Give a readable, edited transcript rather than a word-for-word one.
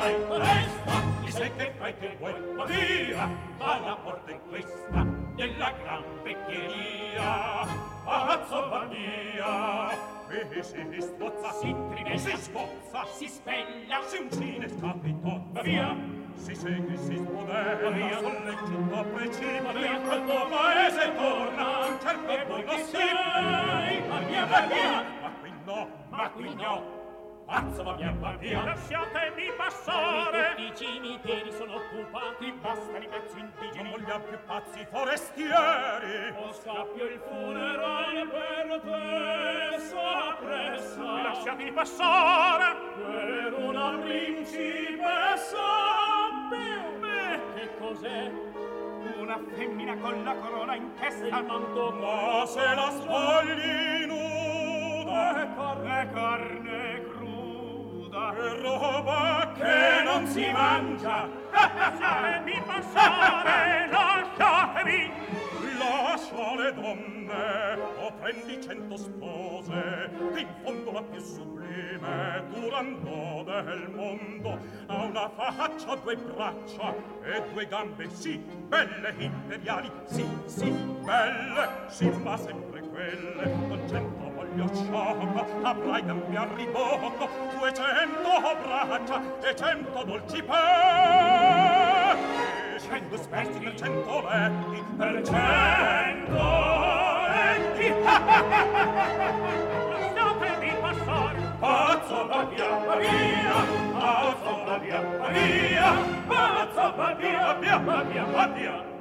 fai foresta, chi sei che fai che vuoi, ma via, alla porta in questa, della gran vecchieria, palazzo va via. Qui si stuzza, si trivella, si scozza, si spella, si uncine, scapitozza, via. Si segue, si spodella, via, sollecita, precima, via, quel tuo paese torna, certo poi non sei, ma via, ma qui no, ma qui no. Pazzo, va via, lasciatemi passare. Tutti i cimiteri sono occupati, bastano i pezzi indigeni. Non vogliamo più pazzi forestieri. O scappio il funerale per te, s'appressa. Lasciatemi passare. Per una principessa. Beh, che cos'è? Una femmina con la corona in testa e il manto. Ma se la spogli nuda, è carne cruda. Che roba che non si mangia. Lasciatemi passare, lasciatemi. Lascia le donne o prendi 100 spose, che in fondo la più sublime Turandot del mondo ha una faccia, 2 braccia e 2 gambe, sì, belle imperiali, sì, belle, sì, ma sempre quelle, con 100 voglio sciocco, avrai gambe a ribocco, 200 braccia e 100 dolci petti. 100 sperti per 100 letti, per 100 letti. Lasciatemi passare. Pazzo va via, pazzo va via, pazzo va via,